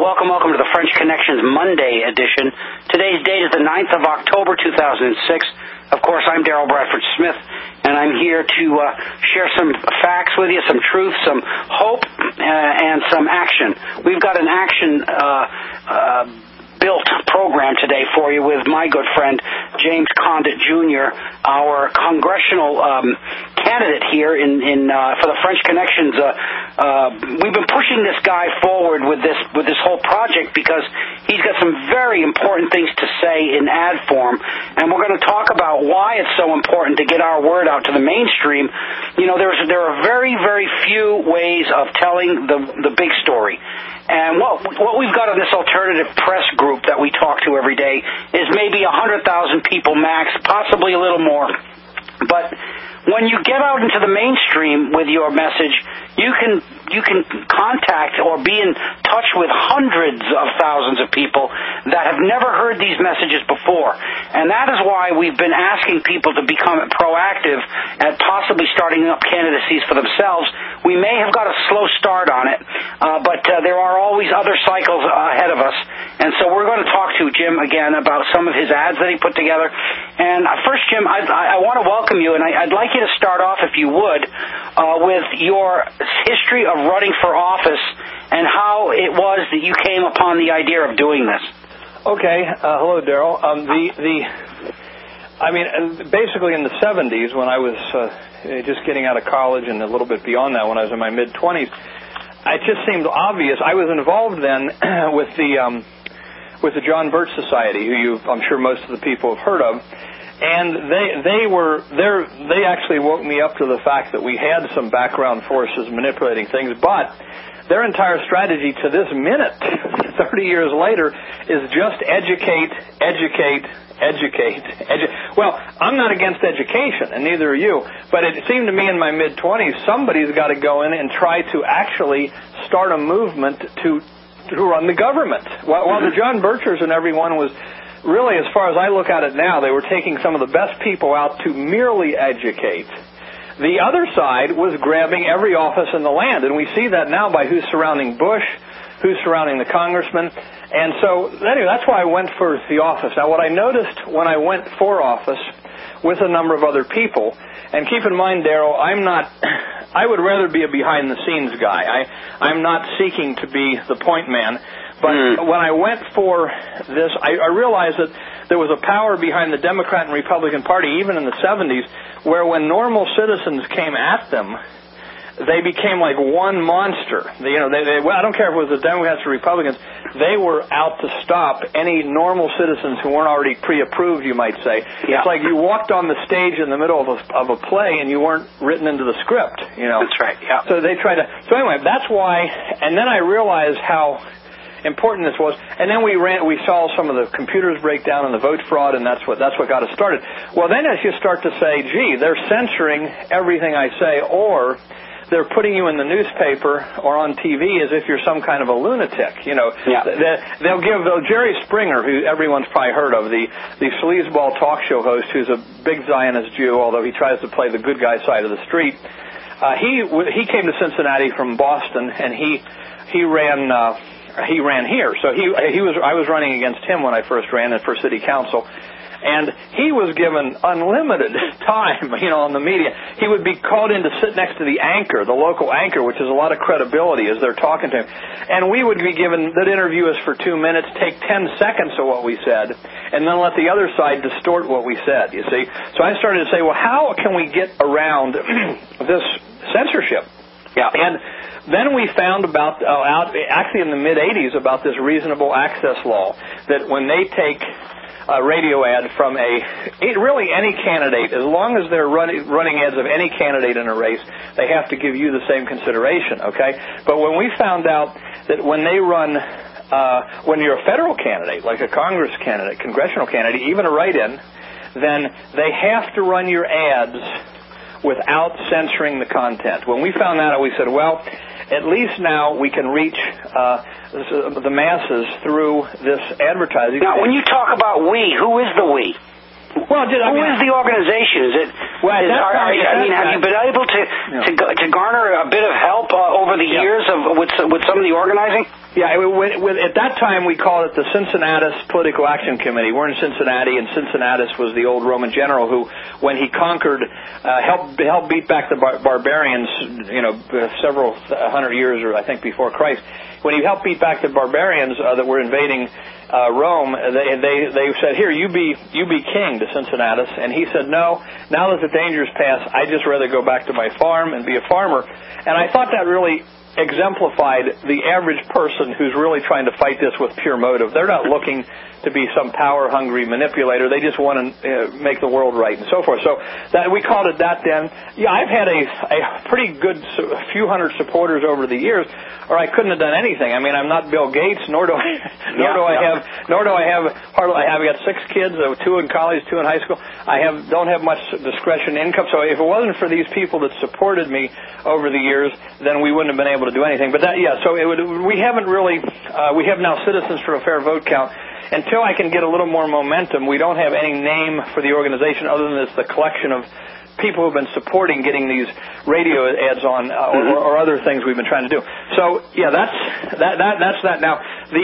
welcome to the French Connections Monday edition. Today's date is the 9th of October, 2006. Of course, I'm Daryl Bradford Smith, and I'm here to share some facts with you, some truth, some hope, and some action. We've got an action built program today for you with my good friend James Condit Jr., our congressional candidate here for the French Connections. We've been pushing this guy forward with this whole project because he's got some very important things to say in ad form, and we're going to talk about why it's so important to get our word out to the mainstream. You know, there are very, very few ways of telling the big story. And what we've got on this alternative press group that we talk to every day is maybe 100,000 people max, possibly a little more. But when you get out into the mainstream with your message, you can contact or be in touch with hundreds of thousands of people that have never heard these messages before. And that is why we've been asking people to become proactive at possibly starting up candidacies for themselves. We may have got a slow start on it, but there are always other cycles ahead of us. And so we're going to talk to Jim again about some of his ads that he put together. And first, Jim, I want to welcome you, and I'd like you to start off, if you would, with your history of running for office and how it was that you came upon the idea of doing this. Okay. Hello, Daryl. Basically in the 70s, when I was just getting out of college and a little bit beyond that, when I was in my mid-20s, it just seemed obvious. I was involved then with the John Birch Society, who I'm sure most of the people have heard of. And they actually woke me up to the fact that we had some background forces manipulating things, but their entire strategy to this minute, 30 years later, is just educate. Well, I'm not against education, and neither are you, but it seemed to me in my mid-20s, somebody's got to go in and try to actually start a movement to run the government. While the John Birchers and everyone was really, as far as I look at it now, they were taking some of the best people out to merely educate. The other side was grabbing every office in the land, and we see that now by who's surrounding Bush, who's surrounding the congressman. And so, anyway, that's why I went for the office. Now, what I noticed when I went for office with a number of other people, and keep in mind, Daryl, I would rather be a behind-the-scenes guy. I'm not seeking to be the point man. But when I went for this, I realized that there was a power behind the Democrat and Republican Party, even in the 70s, where when normal citizens came at them, they became like one monster. I don't care if it was the Democrats or Republicans, they were out to stop any normal citizens who weren't already pre-approved, you might say. Yeah. It's like you walked on the stage in the middle of a play and you weren't written into the script. That's right, yeah. So they tried to... So anyway, that's why... And then I realized how important this was, and then we saw some of the computers break down and the vote fraud, and that's what got us started. Well, then as you start to say, gee, they're censoring everything I say, or they're putting you in the newspaper or on TV as if you're some kind of a lunatic. Yeah. They'll give Jerry Springer, who everyone's probably heard of, the sleazeball talk show host, who's a big Zionist Jew, although he tries to play the good guy side of the street. He came to Cincinnati from Boston, and he ran here. So I was running against him when I first ran for city council. And he was given unlimited time, on the media. He would be called in to sit next to the anchor, the local anchor, which is a lot of credibility as they're talking to him. And we would be given, they'd interview us for 2 minutes, take 10 seconds of what we said, and then let the other side distort what we said, you see. So I started to say, well, how can we get around this censorship? Yeah. And then we found about, actually in the mid-'80s, about this reasonable access law, that when they take a radio ad from really any candidate, as long as they're running ads of any candidate in a race, they have to give you the same consideration, okay? But when we found out that when they run, when you're a federal candidate, like a Congress candidate, congressional candidate, even a write-in, then they have to run your ads without censoring the content. When we found that out, we said, well, at least now we can reach the masses through this advertising. Now, when you talk about we, who is the we? Well, who is the organization? Is it? Well, have you been able to garner a bit of help over the years with some of the organizing? Yeah, at that time we called it the Cincinnatus Political Action Committee. We're in Cincinnati, and Cincinnatus was the old Roman general who, when he conquered, helped beat back the barbarians, several hundred years, or I think before Christ. When he helped beat back the barbarians that were invading Rome, they said, "Here, you be king," to Cincinnatus, and he said, "No, now that the danger's past, I'd just rather go back to my farm and be a farmer." And I thought that really exemplified the average person who's really trying to fight this with pure motive. They're not looking to be some power-hungry manipulator. They just want to make the world right and so forth. So that we called it that then. Yeah, I've had a pretty good few hundred supporters over the years, or I couldn't have done anything. I mean, I'm not Bill Gates, nor do I got 6 kids, 2 in college, 2 in high school. Don't have much discretion income. So if it wasn't for these people that supported me over the years, then we wouldn't have been able to do anything. But we haven't really. We have now Citizens for a Fair Vote Count. Until I can get a little more momentum, we don't have any name for the organization other than it's the collection of people who've been supporting getting these radio ads on or other things we've been trying to do. So yeah, that's that. Now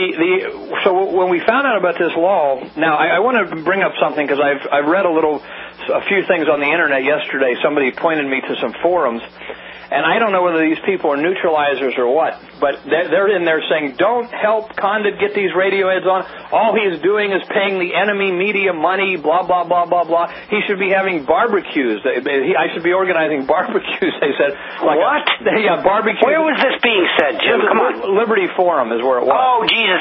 so when we found out about this law, now I want to bring up something because I've read a few things on the internet yesterday. Somebody pointed me to some forums. And I don't know whether these people are neutralizers or what, but they're in there saying, don't help Condit get these radio ads on. All he's doing is paying the enemy media money, blah, blah, blah, blah, blah. He should be having barbecues. I should be organizing barbecues, they said. What? Yeah, barbecues. Where was this being said, Jim? Come on. Liberty Forum is where it was. Oh, Jesus,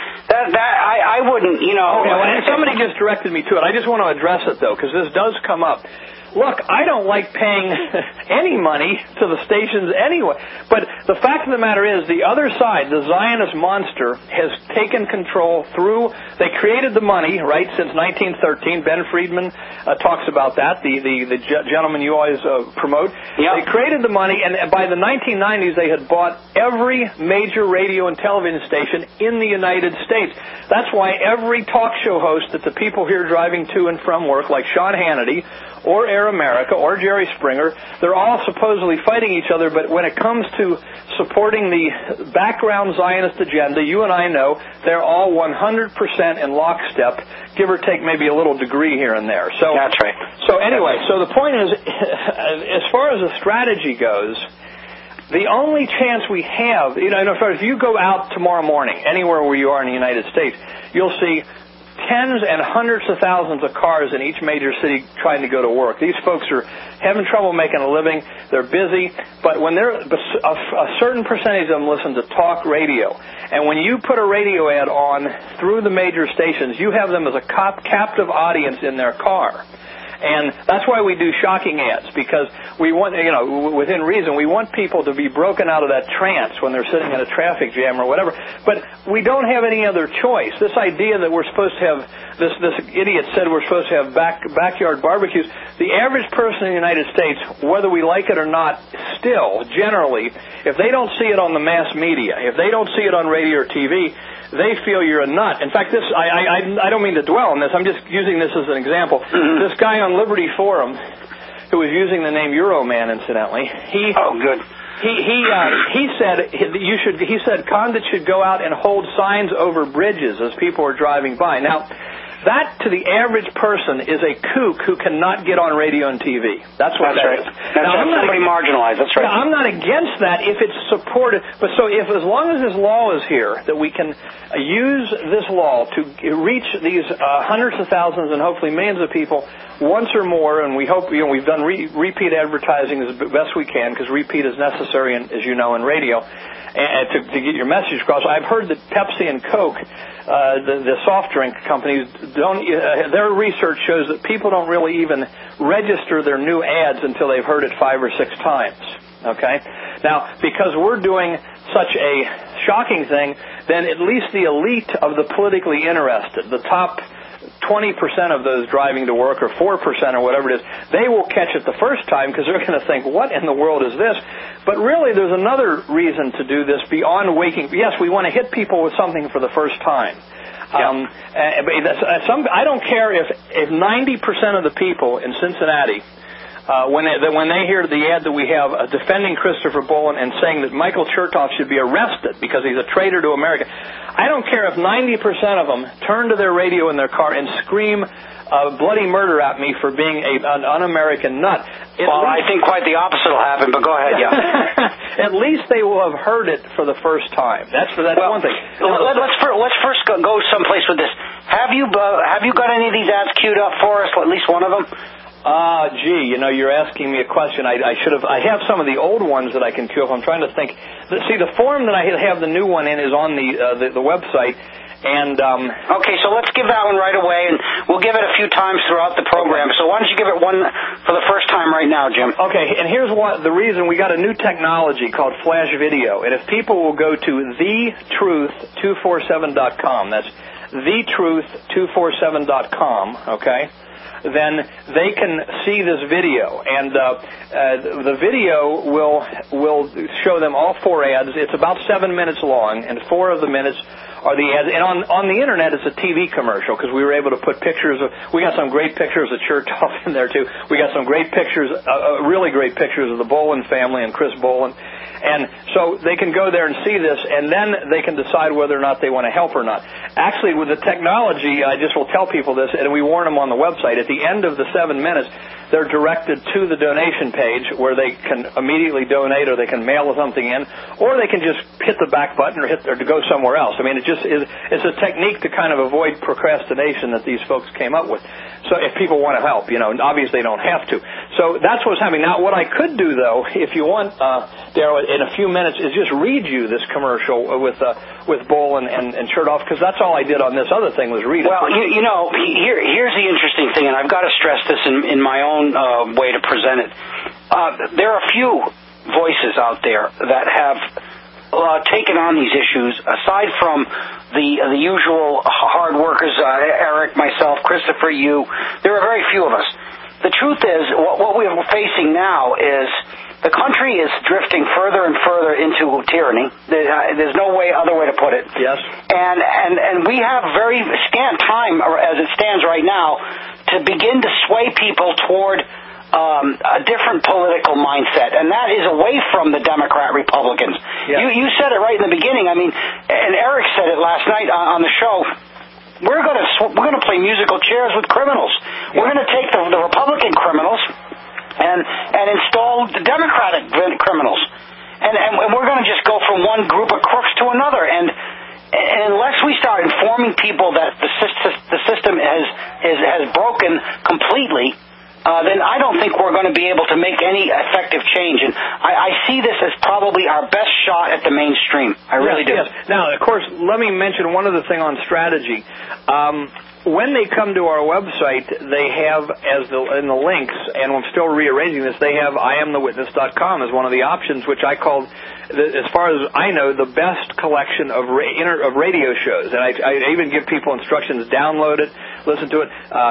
I wouldn't, Okay, well, and somebody just directed me to it. I just want to address it, though, because this does come up. Look, I don't like paying any money to the stations anyway. But the fact of the matter is, the other side, the Zionist monster, has taken control through. They created the money, right, since 1913. Ben Friedman talks about that, the gentleman you always promote. Yeah. They created the money, and by the 1990s, they had bought every major radio and television station in the United States. That's why every talk show host that the people here driving to and from work, like Sean Hannity, or Air America, or Jerry Springer, they're all supposedly fighting each other, but when it comes to supporting the background Zionist agenda, you and I know they're all 100% in lockstep, give or take maybe a little degree here and there. So that's right. So anyway, so the point is, as far as the strategy goes, the only chance we have, if you go out tomorrow morning, anywhere where you are in the United States, you'll see tens and hundreds of thousands of cars in each major city trying to go to work. These folks are having trouble making a living. They're busy, but when a certain percentage of them listen to talk radio, and when you put a radio ad on through the major stations, you have them as a captive audience in their car. And that's why we do shocking ads, because we want, within reason, we want people to be broken out of that trance when they're sitting in a traffic jam or whatever. But we don't have any other choice. This idea that we're supposed to have, this idiot said we're supposed to have backyard barbecues. The average person in the United States, whether we like it or not, still, generally, if they don't see it on the mass media, if they don't see it on radio or TV, they feel you're a nut. In fact, I don't mean to dwell on this. I'm just using this as an example. Mm-hmm. This guy on Liberty Forum, who was using the name Euroman, incidentally, he said Condit should go out and hold signs over bridges as people are driving by. Now, that, to the average person, is a kook who cannot get on radio and TV. That's what that is. Now, somebody marginalized. That's right. Now, I'm not against that if it's supported. But so as long as this law is here, that we can use this law to reach these hundreds of thousands and hopefully millions of people once or more, and we hope, we've done repeat advertising as best we can, because repeat is necessary, as you know, in radio, and to get your message across. I've heard that Pepsi and Coke, the soft drink companies, their research shows that people don't really even register their new ads until they've heard it 5 or 6 times. Okay? Now, because we're doing such a shocking thing, then at least the elite of the politically interested, the top 20% of those driving to work, or 4% or whatever it is, they will catch it the first time because they're going to think, what in the world is this? But really, there's another reason to do this beyond waking. Yes, we want to hit people with something for the first time. Yeah. I don't care if 90% of the people in Cincinnati when they hear the ad that we have defending Christopher Boland and saying that Michael Chertoff should be arrested because he's a traitor to America, I don't care if 90% of them turn to their radio in their car and scream bloody murder at me for being an un-American nut. I think quite the opposite will happen, but go ahead, yeah. At least they will have heard it for the first time. That's one thing. Let's first go someplace with this. Have you got any of these ads queued up for us, at least one of them? Gee, you're asking me a question. I have some of the old ones that I can queue up. I'm trying to think. See, the form that I have the new one in is on the website. And okay, so let's give that one right away, and we'll give it a few times throughout the program. So why don't you give it one for the first time right now, Jim? Okay, and here's the reason. We got a new technology called Flash Video, and if people will go to thetruth247.com, that's thetruth247.com, okay, then they can see this video, and the video will show them all 4 ads. It's about 7 minutes long, and 4 of the minutes are the ads. And on the internet, it's a TV commercial because we were able to put pictures of. We got some great pictures of Chertoff in there too. We got some great pictures, really great pictures of the Boland family and Chris Boland. And so they can go there and see this, and then they can decide whether or not they want to help or not. Actually, with the technology, I just will tell people this, and we warn them on the website. At the end of the 7 minutes, they're directed to the donation page where they can immediately donate, or they can mail something in, or they can just hit the back button or to go somewhere else. I mean, it's a technique to kind of avoid procrastination that these folks came up with. So if people want to help, obviously they don't have to. So that's what's happening. Now, what I could do, though, if you want, Darryl, in a few minutes, is just read you this commercial with Boland and Chertoff, because that's all I did on this other thing was read it. Well, here's the interesting thing, and I've got to stress this in my own way to present it. There are a few voices out there that have taken on these issues, aside from the usual hard workers, Eric, myself, Christopher, you. There are very few of us. The truth is, what we're facing now is the country is drifting further and further into tyranny. There's no other way to put it. Yes. And we have very scant time, as it stands right now, to begin to sway people toward a different political mindset, and that is away from the Democrat-Republicans. Yeah. You said it right in the beginning. I mean, and Eric said it last night on the show. We're going to play musical chairs with criminals. Yeah. We're going to take the Republican criminals and install the Democratic criminals, and we're going to just go from one group of crooks to another. And unless we start informing people that the system has broken completely, then I don't think we're going to be able to make any effective change. And I see this as probably our best shot at the mainstream. I really do. Yes. Now, of course, let me mention one other thing on strategy. When they come to our website, they have, in the links, and I'm still rearranging this, they have IamTheWitness.com as one of the options, which I called, as far as I know, the best collection of radio shows. And I even give people instructions: download it, listen to it,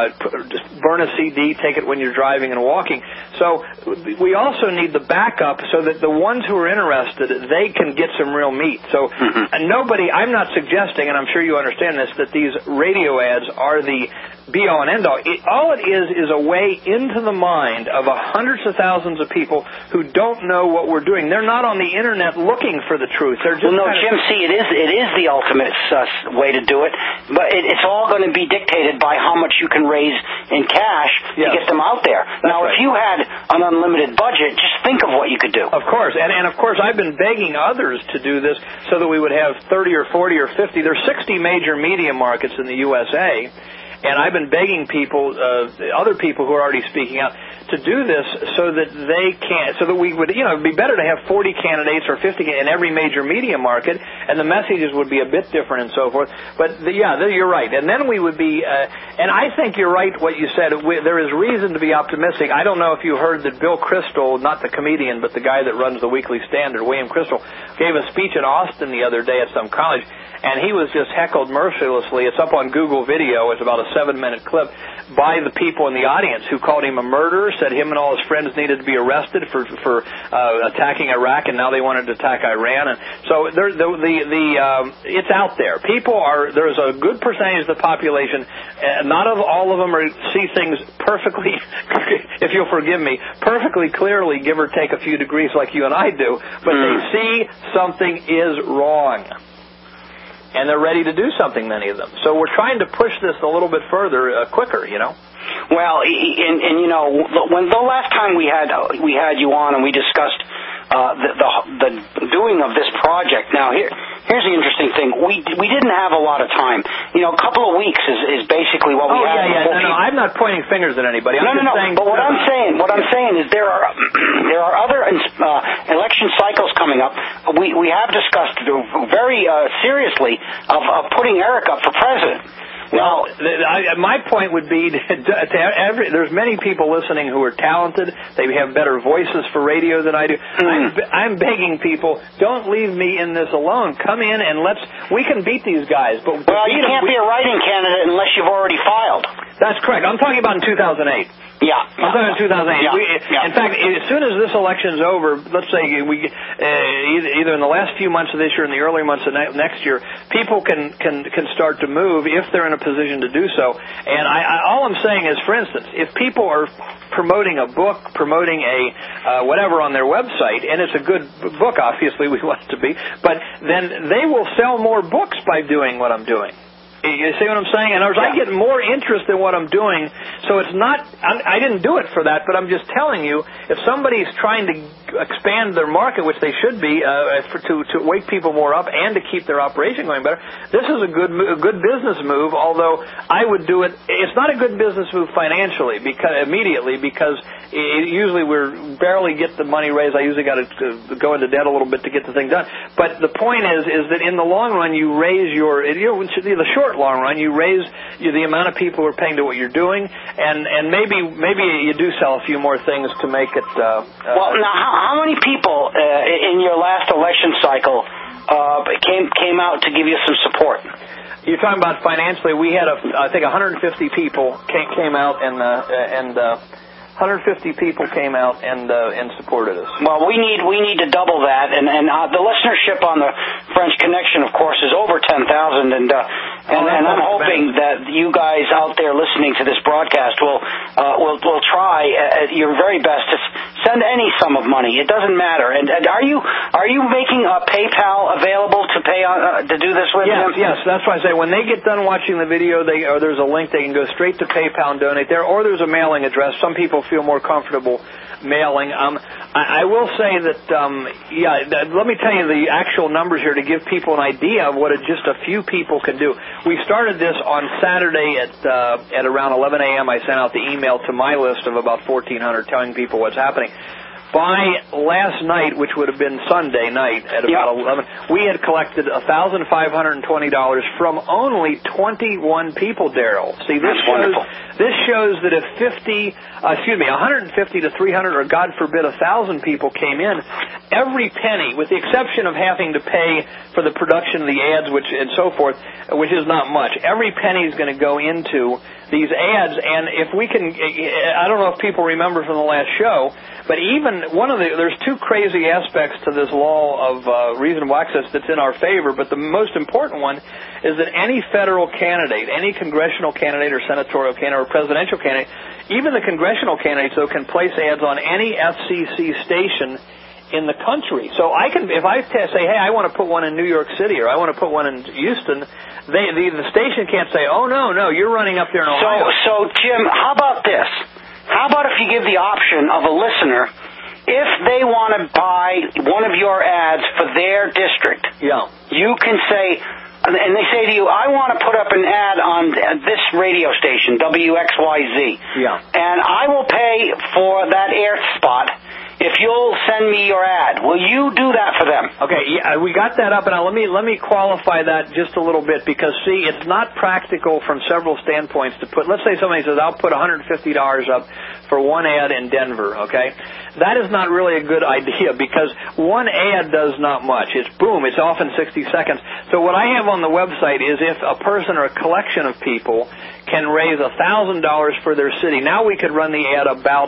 burn a CD, take it when you're driving and walking. So we also need the backup so that the ones who are interested, they can get some real meat. So I'm not suggesting, and I'm sure you understand this, that these radio ads are the be-all and end-all. All it is a way into the mind of hundreds of thousands of people who don't know what we're doing. They're not on the internet looking for the truth. They're just Jim, see, it is the ultimate way to do it, but it's all going to be dictated by how much you can raise in cash to get them out there. Now, if you had an unlimited budget, just think of what you could do. Of course, and of course, I've been begging others to do this so that we would have 30 or 40 or 50. There's 60 major media markets in the USA. And I've been begging people, other people who are already speaking out, to do this so that we would, it'd be better to have 40 candidates or 50 in every major media market, and the messages would be a bit different and so forth. But you're right. And then we would be, and I think you're right what you said. There is reason to be optimistic. I don't know if you heard that Bill Kristol, not the comedian, but the guy that runs the Weekly Standard, William Kristol, gave a speech in Austin the other day at some college, and he was just heckled mercilessly. It's up on Google Video. It's about a 7-minute clip by the people in the audience who called him a murderer, said him and all his friends needed to be arrested for attacking Iraq, and now they wanted to attack Iran. And so it's out there. There's a good percentage of the population. Not all of them see things perfectly, if you'll forgive me, perfectly clearly, give or take a few degrees like you and I do, but they see something is wrong. And they're ready to do something, many of them. So we're trying to push this a little bit further, quicker, you know. Well, and you know, when the last time we had you on and we discussed the doing of this project. Now here's the interesting thing. We didn't have a lot of time. You know, a couple of weeks is basically what we had. No, I'm not pointing fingers at anybody. No. But what I'm saying is there are other election cycles coming up. We have discussed very seriously of putting Eric up for president. Well, my point would be there's many people listening who are talented. They have better voices for radio than I do. I'm begging people, don't leave me in this alone. Come in and we can beat these guys. But you can't be a write-in candidate unless you've already filed. That's correct. I'm talking about in 2008. Yeah. I'm talking 2008. Yeah. In fact, as soon as this election's over, let's say either in the last few months of this year or in the early months of next year, people can start to move if they're in a position to do so. And all I'm saying is, for instance, if people are promoting a book, promoting a whatever on their website, and it's a good book, obviously we want it to be, but then they will sell more books by doing what I'm doing. You see what I'm saying? In other words, I get more interest in what I'm doing, so it's not, I didn't do it for that, but I'm just telling you, if somebody's trying to expand their market, which they should be, to wake people more up and to keep their operation going better, this is a good business move, although I would do it, it's not a good business move financially, because usually we barely get the money raised. I usually got to go into debt a little bit to get the thing done. But the point is that in the long run, you raise the short long run, you raise the amount of people who are paying to what you're doing, and maybe you do sell a few more things to make it. Well, now how many people in your last election cycle came out to give you some support? You're talking about financially. We had I think 150 people came out and 150 people came out and supported us. Well, we need to double that, and the listenership on the French Connection, of course, is over 10,000, and I'm hoping that you guys out there listening to this broadcast will try your very best to send any sum of money. It doesn't matter. And are you making a PayPal available to pay to do this with them? Yes, that's why I say when they get done watching the video, there's a link they can go straight to PayPal and donate there, or there's a mailing address. Some people feel more comfortable mailing. I will say that, let me tell you the actual numbers here to give people an idea of what just a few people can do. We started this on Saturday at around 11 a.m. I sent out the email to my list of about 1,400 telling people what's happening. By last night, which would have been Sunday night at about 11, we had collected $1,520 from only 21 people, Daryl. See, this shows that if 150 to 300, or God forbid, 1,000 people came in, every penny, with the exception of having to pay for the production of the ads, and so forth, which is not much, every penny is going to go into these ads. And if we can, I don't know if people remember from the last show, but even there's two crazy aspects to this law of reasonable access that's in our favor, but the most important one is that any federal candidate, any congressional candidate or senatorial candidate or presidential candidate, even the congressional candidates, though, can place ads on any FCC station in the country. So if I say, hey, I want to put one in New York City or I want to put one in Houston, the station can't say, oh, no, you're running up there in Ohio. So Jim, how about this? How about if you give the option of a listener, if they want to buy one of your ads for their district, you can say, and they say to you, I want to put up an ad on this radio station, WXYZ, and I will pay for that air spot if you'll send me your ad. Will you do that for them? Okay, we got that up, and let me qualify that just a little bit, because, see, it's not practical from several standpoints to put, let's say somebody says, I'll put $150 up for one ad in Denver, okay? That is not really a good idea, because one ad does not much. It's often 60 seconds. So what I have on the website is if a person or a collection of people can raise $1,000 for their city. Now we could run the ad about,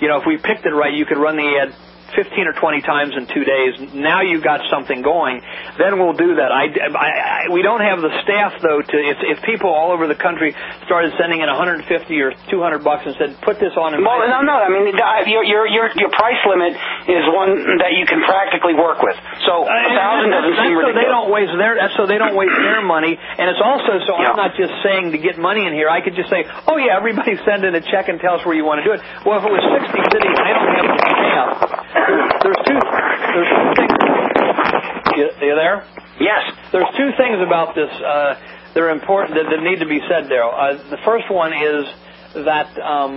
if we picked it right, you could run the ad 15 or 20 times in 2 days. Now you've got something going. Then we'll do that. We don't have the staff though to. If people all over the country started sending in $150 or $200 and said, "Put this on," well, no. I mean, your price limit is one that you can practically work with. So 1,000 doesn't seem ridiculous. So they don't waste their money, and it's also so I'm not just saying to get money in here. I could just say, "Oh yeah, everybody send in a check and tell us where you want to do it." Well, if it was 60 cities, I don't have the staff. There's two things. You there? Yes. There's two things about this that are important that need to be said, Daryl. The first one is that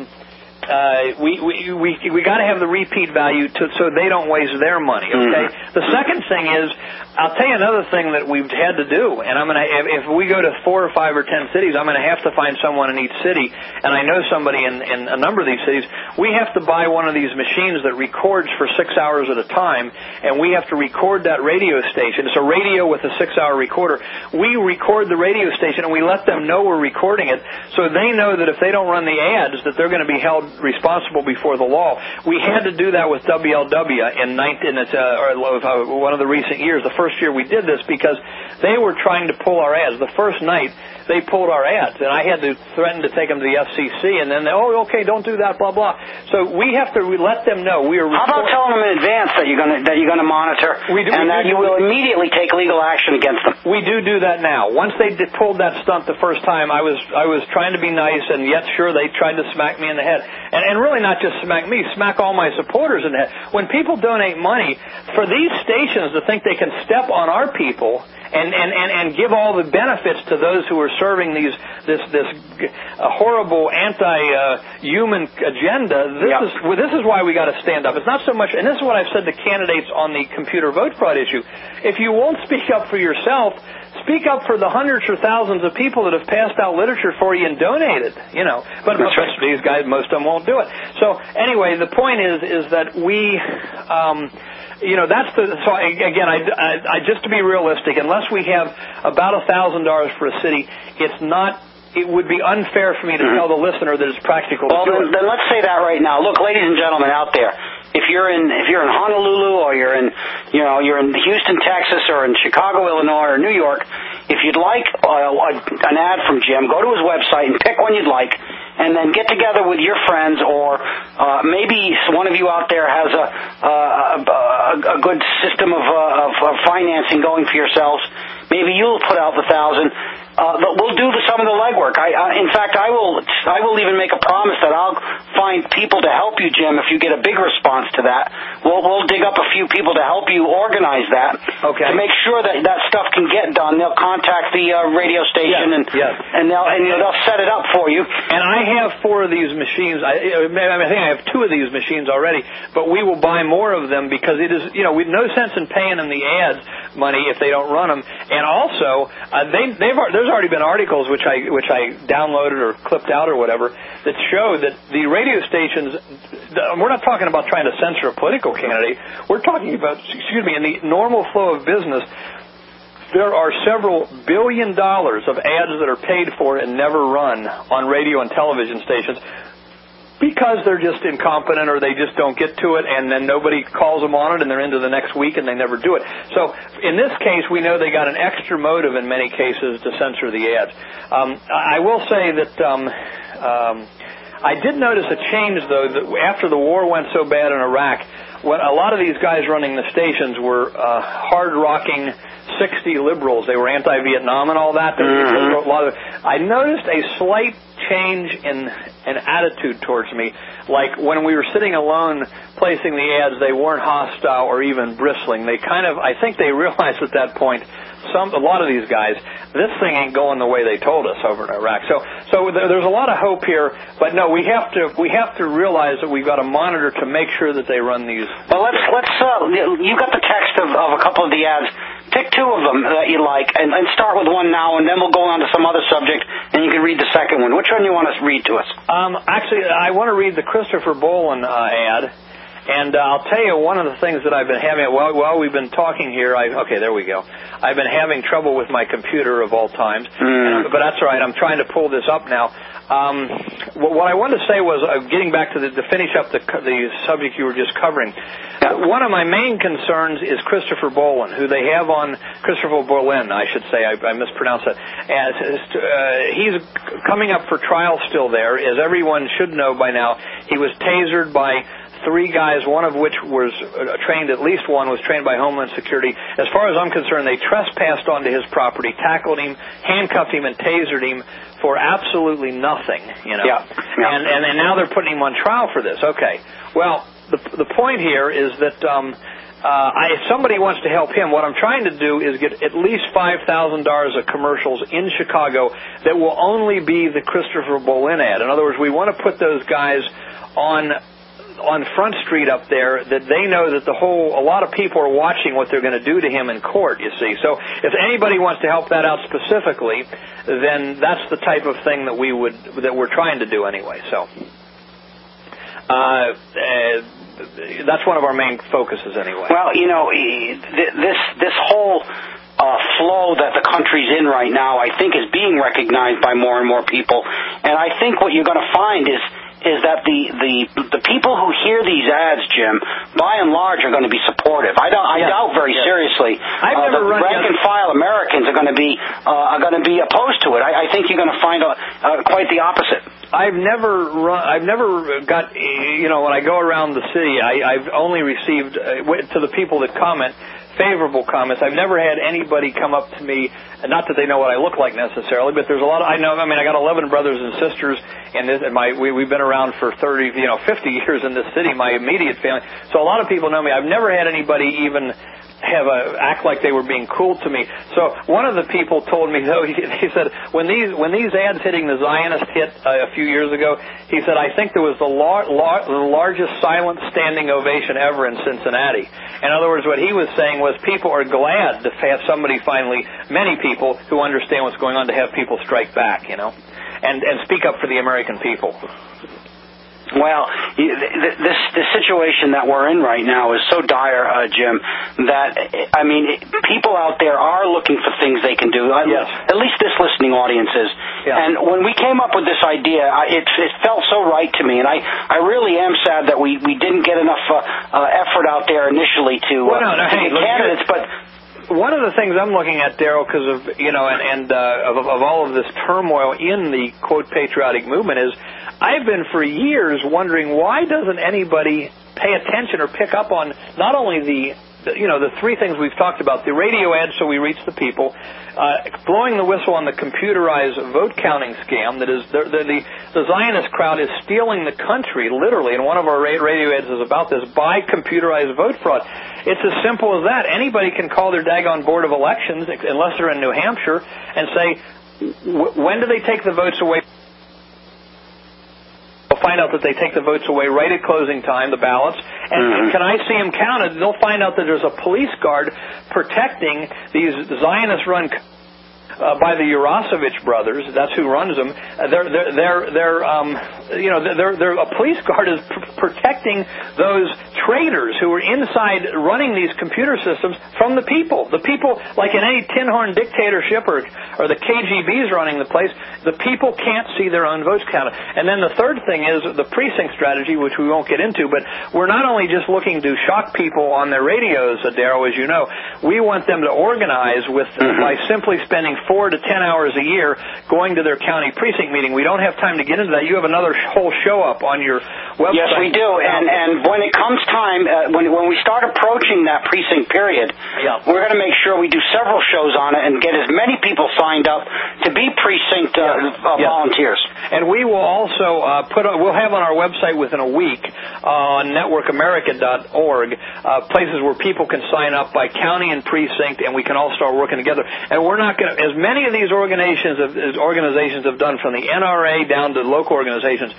we got to have the repeat value so they don't waste their money. Okay. The second thing is, I'll tell you another thing that we've had to do, and if we go to 4 or 5 or 10 cities, I'm going to have to find someone in each city, and I know somebody in a number of these cities. We have to buy one of these machines that records for 6 hours at a time, and we have to record that radio station. It's a radio with a 6-hour recorder. We record the radio station, and we let them know we're recording it, so they know that if they don't run the ads, that they're going to be held responsible before the law. We had to do that with WLW in one of the recent years. The first year we did this because they were trying to pull our ads. The first night they pulled our ads, and I had to threaten to take them to the FCC, and then okay, don't do that, blah blah. So we have to let them know we are. How about telling them in advance that you're going to monitor, that you will immediately take legal action against them? We do that now. Once they pulled that stunt the first time, I was trying to be nice, and yet sure they tried to smack me in the head, and really not just smack me, smack all my supporters in the head. When people donate money for these stations to think they can step on our people and give all the benefits to those who are serving this horrible anti-human agenda. This is why we got to stand up. It's not so much, and this is what I've said to candidates on the computer vote fraud issue. If you won't speak up for yourself, speak up for the hundreds or thousands of people that have passed out literature for you and donated. But these guys, most of them won't do it. So anyway, the point is that we. Just to be realistic, unless we have about $1,000 for a city, it would be unfair for me to tell the listener that it's practical. Well, then let's say that right now. Look, ladies and gentlemen out there, if you're in Honolulu or you're in Houston, Texas, or in Chicago, Illinois, or New York, if you'd like an ad from Jim, go to his website and pick one you'd like, and then get together with your friends, or maybe one of you out there has a good system of financing going for yourselves. Maybe you'll put out the $1,000. We'll do some of the legwork. In fact, I will even make a promise that I'll find people to help you, Jim, if you get a big response to that. We'll dig up a few people to help you organize that. Okay. To make sure that stuff can get done. They'll contact the radio station and they'll set it up for you. And I have 4 of these machines. I think I have 2 of these machines already, but we will buy more of them because it is, with no sense in paying them the ads money if they don't run them. And also, there's already been articles which I downloaded or clipped out or whatever that show that the radio stations. We're not talking about trying to censor a political candidate. We're talking about, in the normal flow of business. There are several $1 billion of ads that are paid for and never run on radio and television stations because they're just incompetent or they just don't get to it, and then nobody calls them on it, and they're into the next week and they never do it. So in this case, we know they got an extra motive in many cases to censor the ads. I will say that I did notice a change, though, that after the war went so bad in Iraq, when a lot of these guys running the stations were hard-rocking 60 liberals. They were anti-Vietnam and all that. I noticed a slight change in attitude towards me. Like when we were sitting alone placing the ads, they weren't hostile or even bristling. I think they realized at that point, a lot of these guys, this thing ain't going the way they told us over in Iraq. So there's a lot of hope here, but no, we have to realize that we've got to monitor to make sure that they run these. Well, let's you got the text of a couple of the ads. Pick 2 of them that you like, and start with one now, and then we'll go on to some other subject, and you can read the second one. Which one do you want to read to us? Actually, I want to read the Christopher Bolin ad. And I'll tell you one of the things that I've been having while we've been talking here. Okay, there we go. I've been having trouble with my computer of all times, but that's all right. I'm trying to pull this up now. What I wanted to say was, getting back to to finish up the subject you were just covering. One of my main concerns is Christopher Bolin, who they have on, Christopher Bolin, I should say, I mispronounced that. He's coming up for trial still there. As everyone should know by now, he was tasered by 3 guys, one of which was trained, at least one was trained by Homeland Security. As far as I'm concerned, they trespassed onto his property, tackled him, handcuffed him, and tasered him for absolutely nothing, you know. Yeah. And now they're putting him on trial for this. Okay. Well, the point here is that if somebody wants to help him, what I'm trying to do is get at least $5,000 of commercials in Chicago that will only be the Christopher Bolin ad. In other words, we want to put those guys on Front Street up there, that they know that a lot of people are watching what they're going to do to him in court, you see. So if anybody wants to help that out specifically, then that's the type of thing that we're trying to do anyway. So that's one of our main focuses anyway. Well, you know, this whole flow that the country's in right now, I think, is being recognized by more and more people. And I think what you're going to find is that the people who hear these ads, Jim, by and large, are going to be supportive. I doubt very seriously the rank and file Americans are going to be opposed to it. I think you're going to find quite the opposite. I've never got, you know, when I go around the city, I've only received to the people that comment favorable comments. I've never had anybody come up to me, not that they know what I look like necessarily, but there's a lot of, I got 11 brothers and sisters, and we've been around for 50 years in this city, my immediate family. So a lot of people know me. I've never had anybody even act like they were being cruel to me. So one of the people told me, though, he said, when these ads hitting the Zionist hit a few years ago, he said, I think there was the largest silent standing ovation ever in Cincinnati. In other words, what he was saying was people are glad to have somebody finally, many people who understand what's going on, to have people strike back, you know, and speak up for the American people. Well, this situation that we're in right now is so dire, Jim, that, I mean, people out there are looking for things they can do. Yes. At least this listening audience is. Yeah. And when we came up with this idea, it felt so right to me, and I really am sad that we didn't get enough effort out there initially to get candidates, but... One of the things I'm looking at, Daryl, because of of all of this turmoil in the quote patriotic movement, is I've been for years wondering, why doesn't anybody pay attention or pick up on not only the 3 things we've talked about, the radio ads so we reach the people, blowing the whistle on the computerized vote counting scam that is the Zionist crowd is stealing the country, literally, and one of our radio ads is about this, by computerized vote fraud. It's as simple as that. Anybody can call their daggone Board of Elections, unless they're in New Hampshire, and say, when do they take the votes away? They'll find out that they take the votes away right at closing time, the ballots, and can I see them counted? They'll find out that there's a police guard protecting these Zionist-run by the Urosevich brothers. That's who runs them. They're a police guard is protecting those traitors who are inside running these computer systems from the people. The people, like in any tin horn dictatorship or the KGB's running the place, the people can't see their own votes counted. And then the third thing is the precinct strategy, which we won't get into, but we're not only just looking to shock people on their radios, Darrow, as you know, we want them to organize by simply spending 4 to 10 hours a year going to their county precinct meeting. We don't have time to get into that. You have another whole show up on your website. Yes, we do. And when it comes time, when we start approaching that precinct period, we're going to make sure we do several shows on it and get as many people signed up to be precinct volunteers. And we will also we'll have on our website within a week on networkamerica.org places where people can sign up by county and precinct, and we can all start working together. And we're not going to, as many of these organizations have done, from the NRA down to local organizations,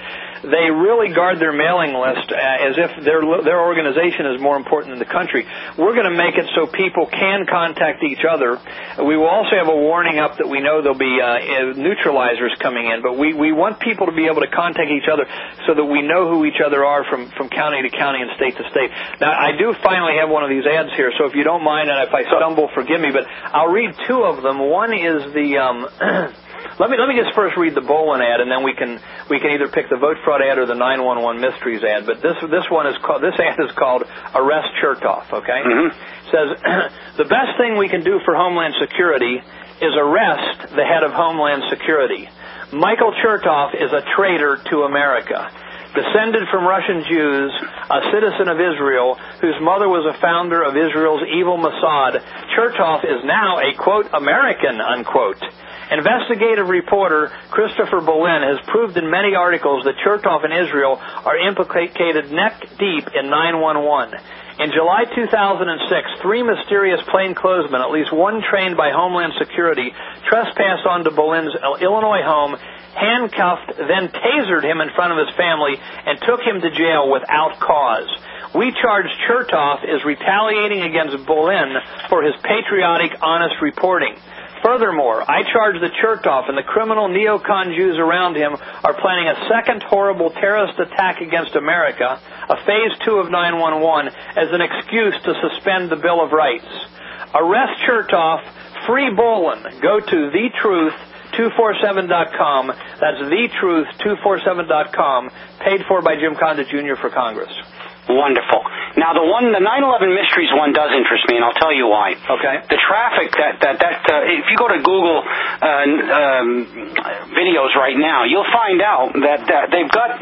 they really guard their mailing list as if their organization is more important than the country. We're going to make it so people can contact each other. We will also have a warning up that we know there'll be neutralizers coming in, but we want people to be able to contact each other so that we know who each other are from county to county and state to state. Now, I do finally have one of these ads here, so if you don't mind, and if I stumble, forgive me, but I'll read two of them. One is the let me just first read the Bolin ad, and then we can either pick the vote fraud ad or the 911 mysteries ad. But this ad is called Arrest Chertoff. Okay, It says the best thing we can do for Homeland Security is arrest the head of Homeland Security. Michael Chertoff is a traitor to America. Descended from Russian Jews, a citizen of Israel, whose mother was a founder of Israel's evil Mossad, Chertoff is now a, quote, American, unquote. Investigative reporter Christopher Bolin has proved in many articles that Chertoff and Israel are implicated neck-deep in 911. In July 2006, 3 mysterious plainclothesmen, at least one trained by Homeland Security, trespassed onto Bolin's Illinois home, handcuffed, then tasered him in front of his family, and took him to jail without cause. We charge Chertoff as retaliating against Bolin for his patriotic, honest reporting. Furthermore, I charge that Chertoff and the criminal neocon Jews around him are planning a second horrible terrorist attack against America, a Phase 2 of 911, as an excuse to suspend the Bill of Rights. Arrest Chertoff, free Bolin. Go to thetruth247.com. That's thetruth247.com, paid for by Jim Condit Jr. for Congress. Wonderful. Now, the 9/11 Mysteries one does interest me, and I'll tell you why. Okay. The traffic if you go to Google videos right now, you'll find out that they've got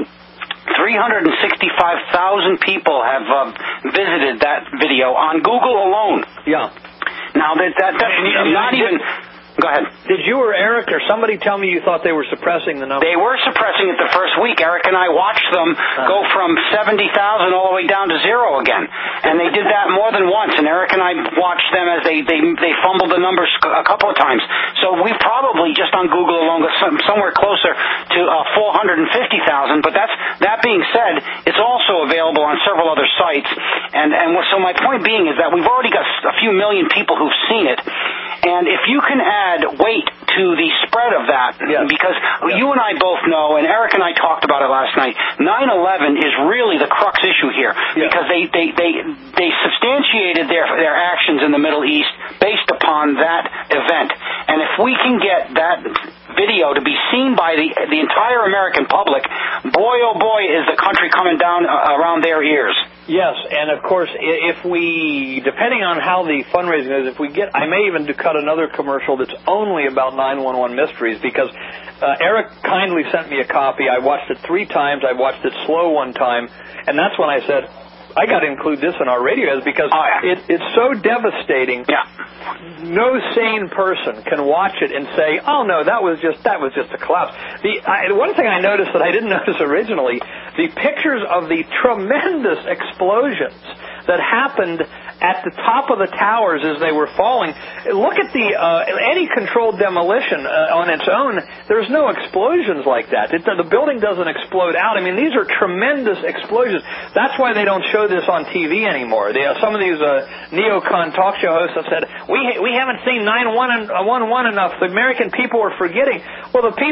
365,000 people have visited that video on Google alone. Yeah. Now, that's not even... Go ahead. Did you or Eric or somebody tell me you thought they were suppressing the number? They were suppressing it the first week. Eric and I watched them go from 70,000 all the way down to 0 again. And they did that more than once. And Eric and I watched them as they fumbled the numbers a couple of times. So we probably, just on Google alone, got somewhere closer to 450,000. But that being said, it's also available on several other sites. And so my point being is that we've already got a few million people who've seen it. And if you can add weight to the spread of that, because you and I both know, and Eric and I talked about it last night, 9/11 is really the crux issue here, because they substantiated their actions in the Middle East based upon that event. And if we can get that video to be seen by the entire American public, boy, oh boy, is the country coming down around their ears. Yes, and of course, if we, depending on how the fundraising is, I may even cut another commercial that's only about 911 mysteries, because Eric kindly sent me a copy. I watched it 3 times. I watched it slow one time, and that's when I said, I got to include this in our radio ads, because it's so devastating. Yeah. No sane person can watch it and say, "Oh no, that was just a collapse." The one thing I noticed that I didn't notice originally, the pictures of the tremendous explosions that happened at the top of the towers as they were falling. Look at any controlled demolition on its own. There's no explosions like that. The building doesn't explode out. I mean, these are tremendous explosions. That's why they don't show this on TV anymore. Some of these neocon talk show hosts have said, we haven't seen 911 enough. The American people are forgetting. Well, the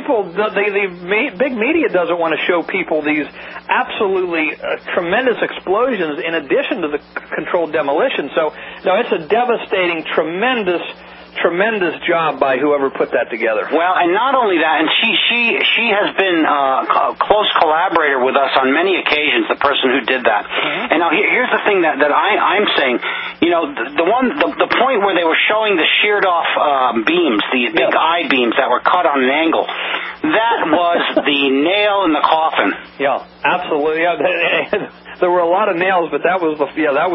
big media doesn't want to show people these absolutely tremendous explosions in addition to the controlled demolition. So, no, it's a devastating, tremendous job by whoever put that together. Well, and not only that, and she has been a close collaborator with us on many occasions, the person who did that. Mm-hmm. And now here's the thing that I'm saying. You know, the point where they were showing the sheared off beams, the big I-beams that were cut on an angle, that was the nail in the coffin. Yeah, absolutely. Yeah. There were a lot of nails, but that was the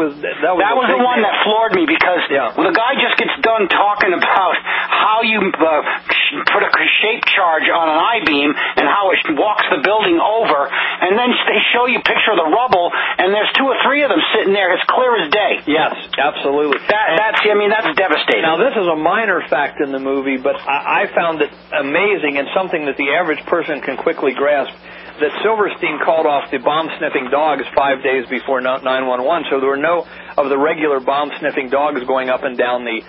one that floored me, because the guy just gets done talking about how you put a shape charge on an I-beam and how it walks the building over, and then they show you a picture of the rubble, and there's 2 or 3 of them sitting there as clear as day. Yes, absolutely. That's devastating. Now, this is a minor fact in the movie, but I found it amazing and something that the average person can quickly grasp. that Silverstein called off the bomb-sniffing dogs 5 days before 911, so there were no of the regular bomb-sniffing dogs going up and down the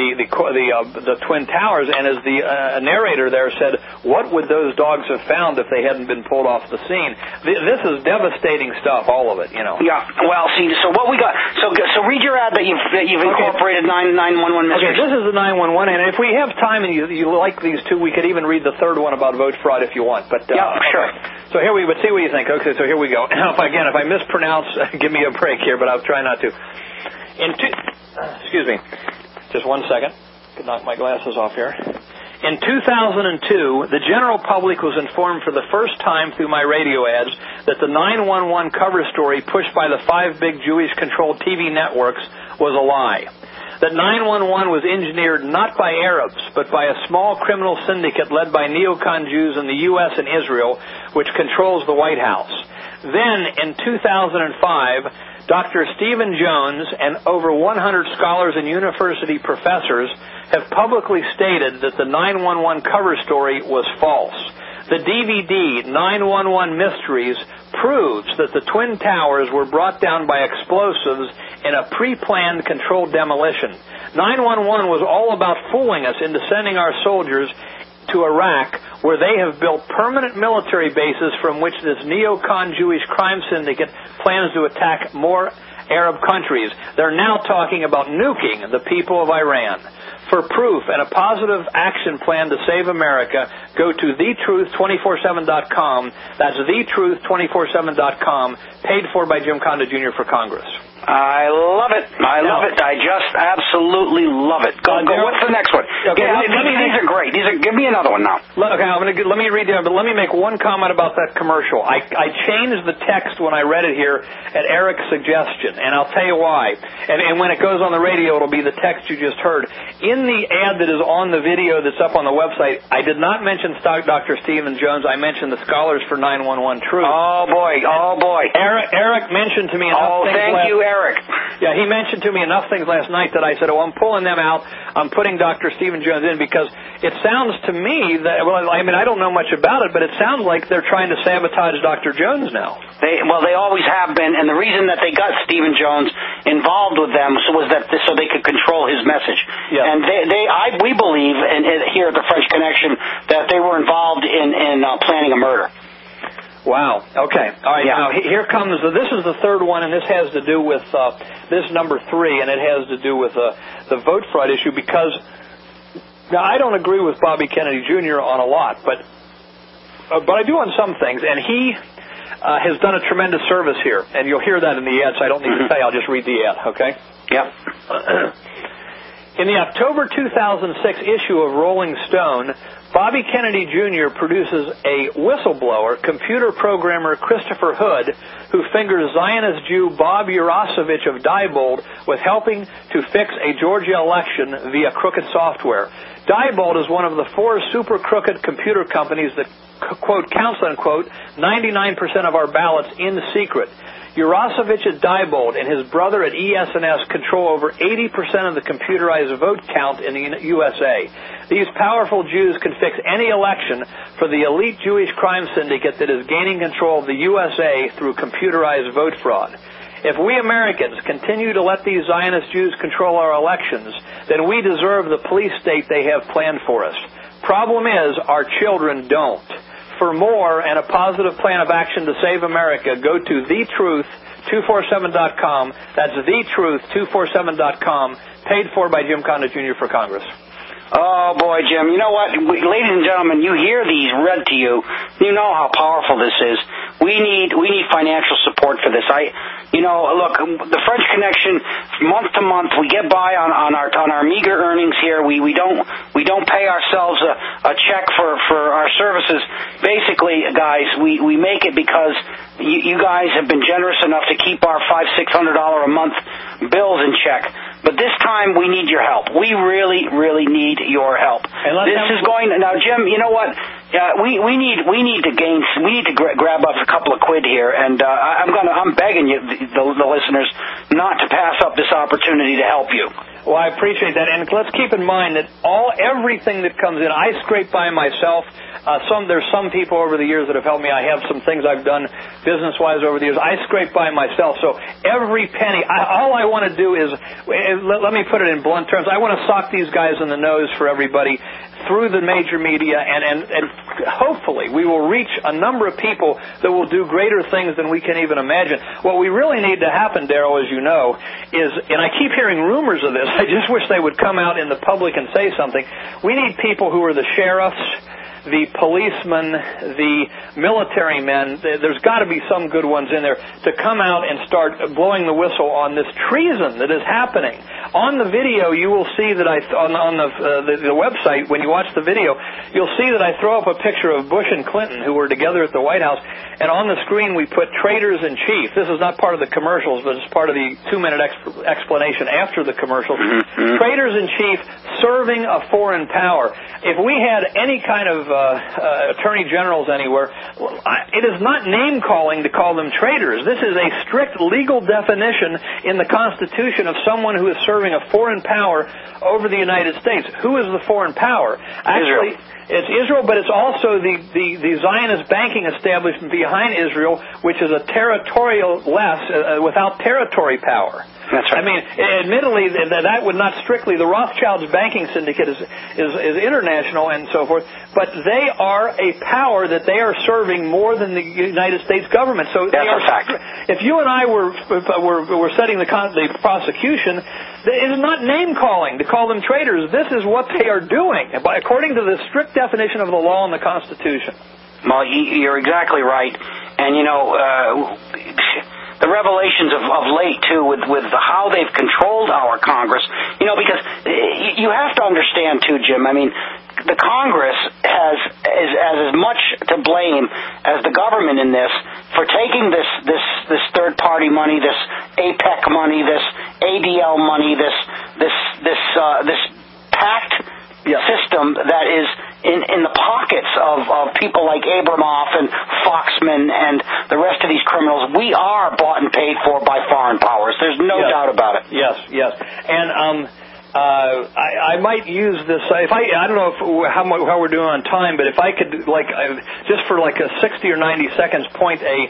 Twin Towers. And as the narrator there said, what would those dogs have found if they hadn't been pulled off the scene? This is devastating stuff, all of it, you know. Yeah. Well, see, so what we got? So read your ad that you've incorporated 911 mysteries. Okay, this is the 911, and if we have time and you like these two, we could even read the third one about vote fraud if you want. But yeah, sure. Okay. So but see what you think. Okay, so here we go. If I mispronounce, give me a break here, but I'll try not to. Excuse me, just 1 second. Could knock my glasses off here. In 2002, the general public was informed for the first time through my radio ads that the 911 cover story pushed by the 5 big Jewish-controlled TV networks was a lie. That 911 was engineered not by Arabs, but by a small criminal syndicate led by neocon Jews in the U.S. and Israel, which controls the White House. Then, in 2005, Dr. Stephen Jones and over 100 scholars and university professors have publicly stated that the 911 cover story was false. The DVD, 911 Mysteries, proves that the Twin Towers were brought down by explosives in a pre-planned controlled demolition. 911 was all about fooling us into sending our soldiers to Iraq, where they have built permanent military bases from which this neocon Jewish crime syndicate plans to attack more Arab countries. They're now talking about nuking the people of Iran. For proof and a positive action plan to save America, go to thetruth247.com. That's thetruth247.com, paid for by Jim Conda Jr. for Congress. I love it. I love it. I just absolutely love it. Go. What's the next one? Okay, these are great. Give me another one now. Okay, let me read it, but let me make one comment about that commercial. I changed the text when I read it here at Eric's suggestion, and I'll tell you why. And when it goes on the radio, it'll be the text you just heard. In the ad that is on the video that's up on the website, I did not mention Dr. Stephen Jones. I mentioned the Scholars for 911 Truth. Oh boy. Eric mentioned to me enough things. Thank you, Eric. Yeah, he mentioned to me enough things last night that I said, I'm pulling them out. I'm putting Dr. Stephen Jones in because it sounds to me that, I don't know much about it, but it sounds like they're trying to sabotage Dr. Jones now. They always have been, and the reason that they got Stephen Jones involved with them was that so they could control his message. Yeah. And we believe, here at the French Connection, that they were involved in planning a murder. Wow. Okay. All right. Yeah. Now here comes. This is the third one, and this has to do with this number 3, and it has to do with the vote fraud issue. Because now I don't agree with Bobby Kennedy Jr. on a lot, but I do on some things, and he has done a tremendous service here, and you'll hear that in the ad. So I don't need to tell you. I'll just read the ad. Okay. Yeah. In the October 2006 issue of Rolling Stone, Bobby Kennedy Jr. produces a whistleblower, computer programmer Christopher Hood, who fingers Zionist Jew Bob Urosevich of Diebold with helping to fix a Georgia election via crooked software. Diebold is one of the 4 super crooked computer companies that, quote, counts, unquote, 99% of our ballots in secret. Urosevich at Diebold and his brother at ES&S control over 80% of the computerized vote count in the USA. These powerful Jews can fix any election for the elite Jewish crime syndicate that is gaining control of the USA through computerized vote fraud. If we Americans continue to let these Zionist Jews control our elections, then we deserve the police state they have planned for us. Problem is, our children don't. For more and a positive plan of action to save America, go to thetruth247.com. That's thetruth247.com, paid for by Jim Conda Jr. for Congress. Oh, boy, Jim. You know what? Ladies and gentlemen, you hear these read to you. You know how powerful this is. We need financial support for this. Look, the French Connection, month to month, we get by on our meager earnings here. We don't pay ourselves a check for our services. Basically, guys, we make it because you guys have been generous enough to keep our $500-600 a month bills in check. But this time we need your help. We really, really need your help. Now, Jim. You know what? We need to grab up a couple of quid here, and I'm begging you, the listeners, not to pass up this opportunity to help you. Well, I appreciate that, and let's keep in mind that everything that comes in, I scrape by myself. There's some people over the years that have helped me. I have some things I've done business-wise over the years. I scrape by myself, so every penny. All I want to do is, let me put it in blunt terms, I want to sock these guys in the nose for everybody through the major media, and hopefully we will reach a number of people that will do greater things than we can even imagine. What we really need to happen, Daryl, as you know, is, and I keep hearing rumors of this, I just wish they would come out in the public and say something. We need people who are the sheriffs, the policemen, the military men, there's got to be some good ones in there, to come out and start blowing the whistle on this treason that is happening. On the video, you will see that on the website, when you watch the video, you'll see that I throw up a picture of Bush and Clinton, who were together at the White House, and on the screen we put traitors in chief. This is not part of the commercials, but it's part of the 2-minute explanation after the commercials. Mm-hmm. Traitors in chief serving a foreign power. If we had any kind of attorney generals anywhere, it is not name-calling to call them traitors. This is a strict legal definition in the Constitution of someone who is serving a foreign power over the United States. Who is the foreign power? Actually, it's Israel, but it's also the Zionist banking establishment behind Israel, which is a without territory power. That's right. I mean, admittedly, that would not strictly. The Rothschilds banking syndicate is international and so forth, but they are a power that they are serving more than the United States government. So that's a fact. If you and I were setting the prosecution, it is not name calling to call them traitors. This is what they are doing, according to the strict definition of the law and the Constitution. Well, you're exactly right, and the revelations of late, too, with how they've controlled our Congress. Because you have to understand, too, Jim, I mean, the Congress is as much to blame as the government in this for taking this third-party money, this APEC money, this ADL money, this packed system that is in the pockets of people like Abramoff and Foxman and the rest of these criminals. We are bought and paid for by foreign powers. There's no doubt about it. Yes. And I might use this. I don't know how we're doing on time, but if I could, just for a 60 or 90 seconds, point a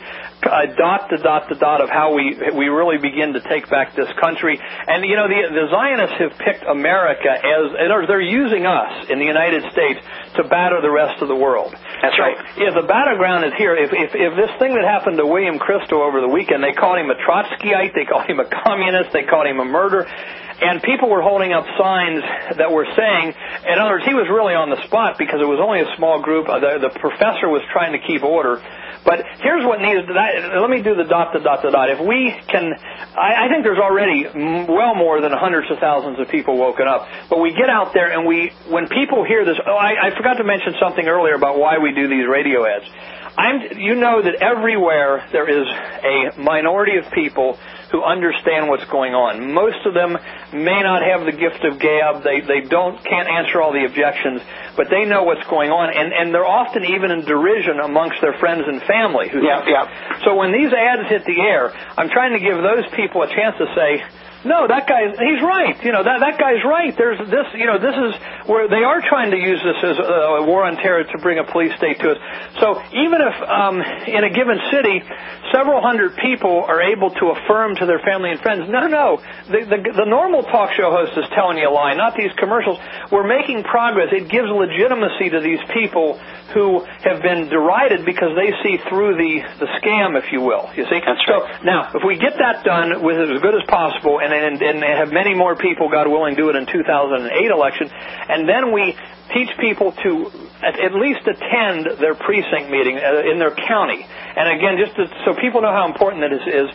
dot of how we really begin to take back this country. And the Zionists have picked America they're using us in the United States to batter the rest of the world. That's right. If the battleground is here, if this thing that happened to William Christo over the weekend, they called him a Trotskyite, they called him a communist, they called him a murderer. And people were holding up signs that were saying, in other words, he was really on the spot because it was only a small group. The professor was trying to keep order. But here's what needs to, let me do the dot. If we can, I think there's already well more than hundreds of thousands of people woken up. But we get out there and when people hear this, I forgot to mention something earlier about why we do these radio ads. You know that everywhere there is a minority of people who understand what's going on. Most of them may not have the gift of gab. They can't answer all the objections, but they know what's going on, and they're often even in derision amongst their friends and family. So when these ads hit the air, I'm trying to give those people a chance to say, no, he's right. That guy's right. There's this, this is where they are trying to use this as a war on terror to bring a police state to us. So even if in a given city, several hundred people are able to affirm to their family and friends, no, the normal talk show host is telling you a lie, not these commercials. We're making progress. It gives legitimacy to these people who have been derided because they see through the scam, if you will. You see? That's right. So now, if we get that done with as good as possible, and have many more people, God willing, do it in 2008 election, and then we teach people to at least attend their precinct meeting in their county. And again, so people know how important that is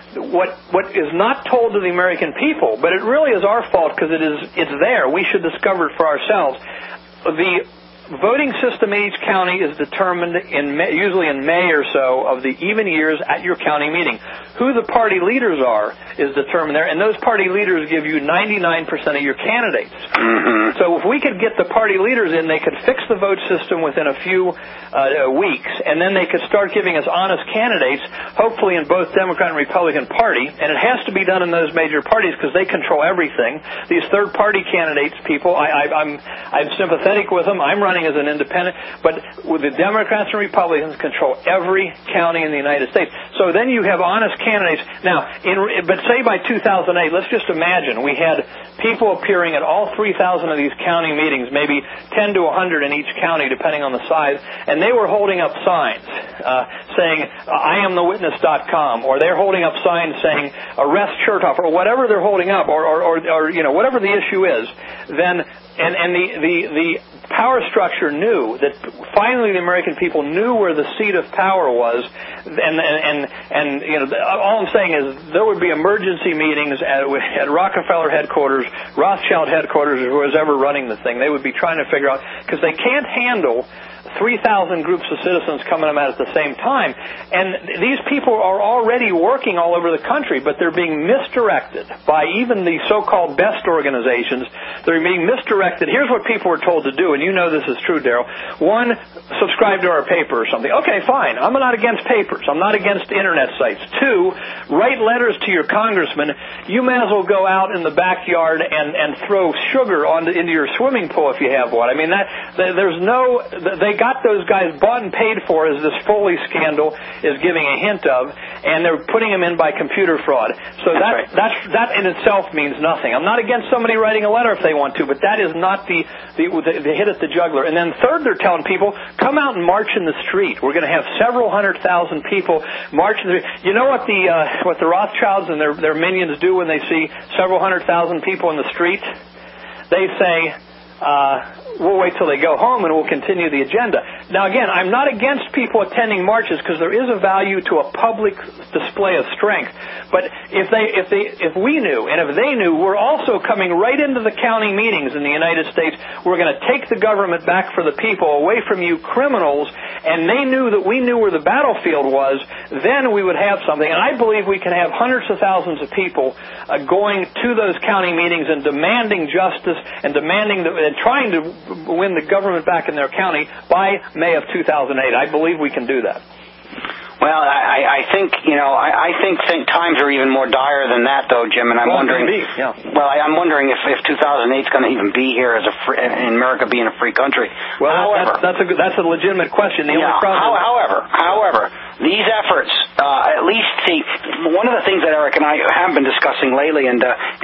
what is not told to the American people, but it really is our fault because it's there. We should discover it for ourselves. The voting system in each county is determined usually in May or so of the even years at your county meeting. Who the party leaders are is determined there, and those party leaders give you 99% of your candidates. Mm-hmm. So if we could get the party leaders in, they could fix the vote system within a few weeks, and then they could start giving us honest candidates, hopefully in both Democrat and Republican Party, and it has to be done in those major parties because they control everything. These third-party candidates, people, I'm sympathetic with them. I'm running as an independent, but the Democrats and Republicans control every county in the United States. So then you have honest candidates. Now, but say by 2008, let's just imagine we had people appearing at all 3,000 of these county meetings, maybe 10 to 100 in each county, depending on the size, and they were holding up signs saying, IamTheWitness.com, or they're holding up signs saying, arrest Chertoff, or whatever they're holding up, or you know, whatever the issue is, then the power structure knew that finally the American people knew where the seat of power was, and you know, all I'm saying is there would be emergency meetings at Rockefeller headquarters, Rothschild headquarters, or who was ever running the thing. They would be trying to figure out, because they can't handle 3,000 groups of citizens coming at the same time. And these people are already working all over the country, but they're being misdirected by even the so-called best organizations. They're being misdirected. Here's what people were told to do, and you know this is true, Daryl. One, subscribe to our paper or something. Okay, fine. I'm not against papers. I'm not against internet sites. Two, write letters to your congressman. You may as well go out in the backyard and throw sugar into your swimming pool if you have one. I mean, they got those guys bought and paid for, as this Foley scandal is giving a hint of, and they're putting them in by computer fraud. So that in itself means nothing. I'm not against somebody writing a letter if they want to, but that is not the hit at the jugular. And then third, they're telling people, come out and march in the street. We're going to have several 100,000 people march in the street. You know what the Rothschilds and their minions do when they see several 100,000 people in the street? They say, we'll wait till they go home and we'll continue the agenda. Now again, I'm not against people attending marches because there is a value to a public display of strength. But if we knew and if they knew, we're also coming right into the county meetings in the United States. We're going to take the government back for the people, away from you criminals, and they knew that we knew where the battlefield was, then we would have something. And I believe we can have hundreds of thousands of people going to those county meetings and demanding justice and trying to win the government back in their county by May of 2008. I believe we can do that. Well, I think, I think times are even more dire than that, though, Jim. And I'm wondering, well, I'm wondering if 2008 is going to even be here in America being a free country. Well, however, that's a legitimate question. The only problem. However, these efforts, at least, see, one of the things that Eric and I have been discussing lately, and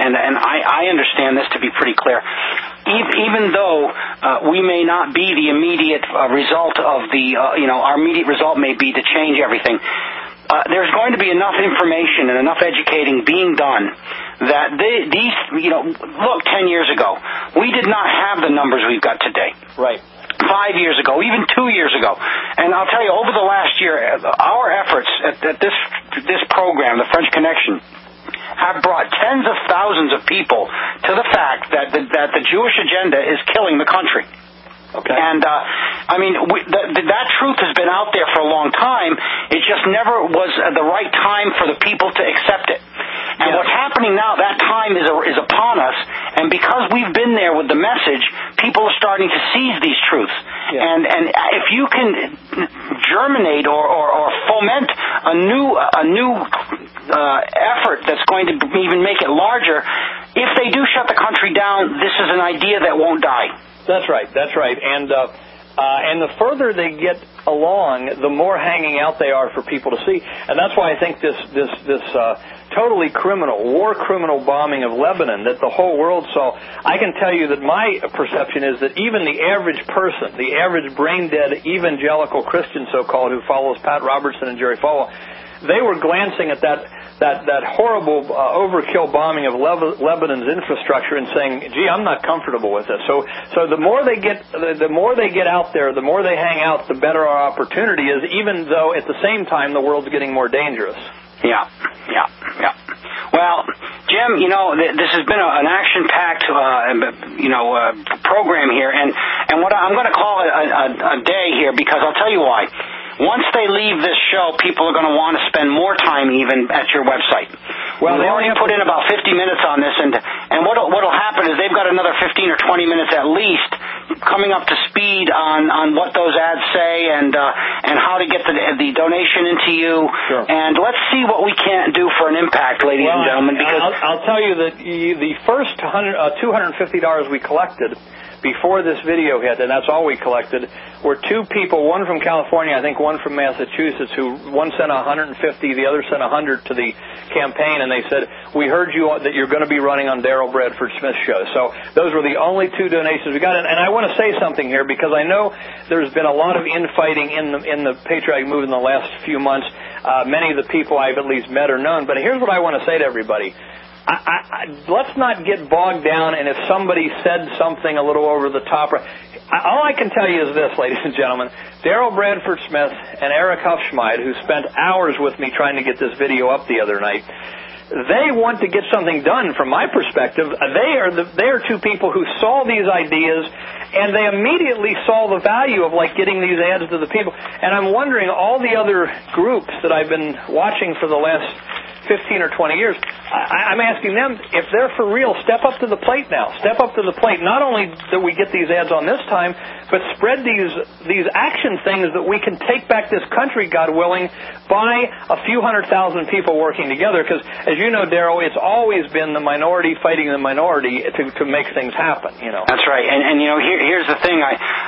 I understand this to be pretty clear. Even though we may not be the immediate result of our immediate result may be to change everything, there's going to be enough information and enough educating being done that look, 10 years ago, we did not have the numbers we've got today. Right. 5 years ago, even 2 years ago. And I'll tell you, over the last year, our efforts at this program, the French Connection, have brought tens of thousands of people to the fact that the Jewish agenda is killing the country. Okay. And, that truth has been out there for a long time. It just never was the right time for the people to accept it. And what's happening now, that time is upon us, and because we've been there with the message, people are starting to seize these truths. Yeah. And if you can germinate or foment a new effort that's going to even make it larger, if they do shut the country down, this is an idea that won't die. That's right. And the further they get along, the more hanging out they are for people to see. And that's why I think this totally war criminal bombing of Lebanon that the whole world saw, I can tell you that my perception is that even the average person, the average brain-dead evangelical Christian, so-called, who follows Pat Robertson and Jerry Falwell, they were glancing at that horrible overkill bombing of Lebanon's infrastructure and saying, "Gee, I'm not comfortable with this." So the more they get out there, the more they hang out, the better our opportunity is. Even though at the same time the world's getting more dangerous. Yeah. Well, Jim, this has been an action-packed, program here, and what I'm going to call it a day here, because I'll tell you why. Once they leave this show, people are going to want to spend more time even at your website. Well, they already put in about 50 minutes on this, and what'll happen is they've got another 15 or 20 minutes at least coming up to speed on what those ads say and how to get the donation into you. Sure. And let's see what we can't do for an impact, ladies and gentlemen. Because I'll tell you that the first $250 we collected before this video hit, and that's all we collected, were two people, one from California, I think one from Massachusetts, one sent $150, the other sent $100 to the campaign, and they said, we heard that you're going to be running on Daryl Bradford Smith's show. So those were the only two donations we got. And I want to say something here, because I know there's been a lot of infighting in the patriotic movement in the last few months. Many of the people I've at least met or known. But here's what I want to say to everybody. Let's not get bogged down, and if somebody said something a little over the top. All I can tell you is this, ladies and gentlemen. Daryl Bradford Smith and Eric Hufschmeid, who spent hours with me trying to get this video up the other night, they want to get something done from my perspective. They are two people who saw these ideas, and they immediately saw the value of getting these ads to the people. And I'm wondering, all the other groups that I've been watching for the last 15 or 20 years, I'm asking them, if they're for real, step up to the plate now. Step up to the plate. Not only do we get these ads on this time, but spread these action things that we can take back this country, God willing, by a few 100,000 people working together. Because, as you know, Daryl, it's always been the minority fighting the minority to make things happen. That's right. And here's the thing.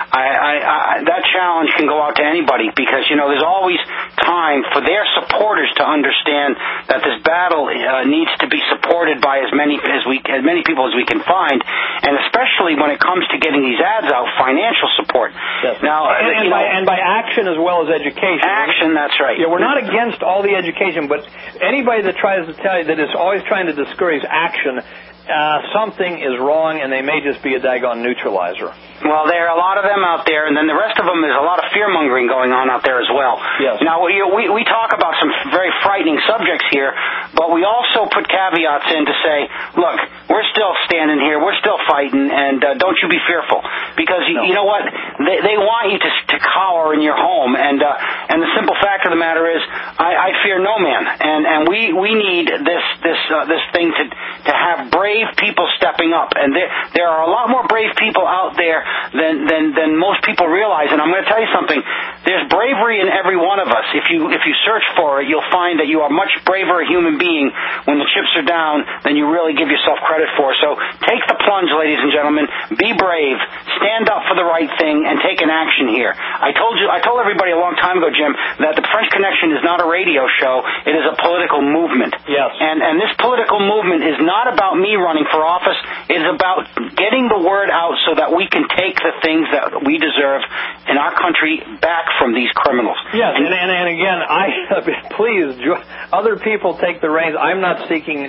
That challenge can go out to anybody, because there's always time for their supporters to understand that this battle needs to be supported by as many people as we can find, and especially when it comes to getting these ads out, financial support. Yes. Now, and by action as well as education. Action, that's right. Yeah, we're not against all the education, but anybody that tries to tell you that is always trying to discourage action, something is wrong, and they may just be a daggone neutralizer. Well, there are a lot of them out there, and then the rest of them, there's a lot of fear-mongering going on out there as well. Yes. Now, we talk about some very frightening subjects here, but we also put caveats in to say, look, we're still standing here, we're still fighting, and don't you be fearful. Because, you know what, they want you to cower in your home, and the simple fact of the matter is, I fear no man, and we need this thing to have brave people stepping up, and there are a lot more brave people out there than most people realize. And I'm going to tell you something. There's bravery in every one of us. If you search for it, you'll find that you are a much braver human being when the chips are down than you really give yourself credit for. So take the plunge, ladies and gentlemen. Be brave. Stand up for the right thing and take an action here. I told everybody a long time ago, Jim, that the French Connection is not a radio show. It is a political movement. Yes. And this political movement is not about me running for office. It is about getting the word out so that we can take the things that we deserve in our country back from these criminals. Yes, and again, please, other people take the reins. I'm not seeking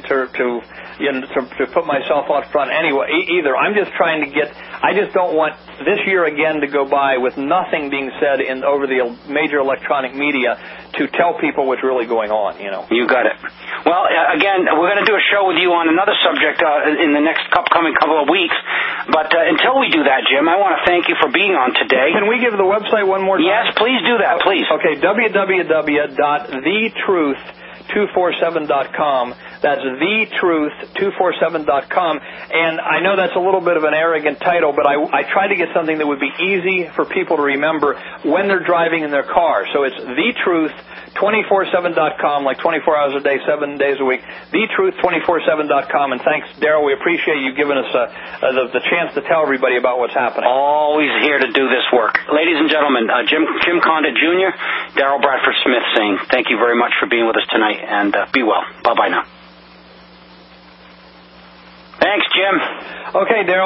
to put myself out front anyway either. I'm just trying to I just don't want this year again to go by with nothing being said over the major electronic media to tell people what's really going on. You got it. Well, again, we're going to do a show with you on another subject in the next upcoming couple of weeks. But until we do that, Jim, I want to thank you for being on today. Can we give the website one more time? Yes, please do that, please. Okay, www.thetruth247.com. That's thetruth247.com. And I know that's a little bit of an arrogant title, but I tried to get something that would be easy for people to remember when they're driving in their car. So it's thetruth247.com, like 24 hours a day, 7 days a week. Thetruth247.com. And thanks, Daryl. We appreciate you giving us the chance to tell everybody about what's happening. Always here to do this work. Ladies and gentlemen, Jim Condit Jr., Daryl Bradford Smith saying thank you very much for being with us tonight, and be well. Bye-bye now. Thanks, Jim. Okay, Daryl.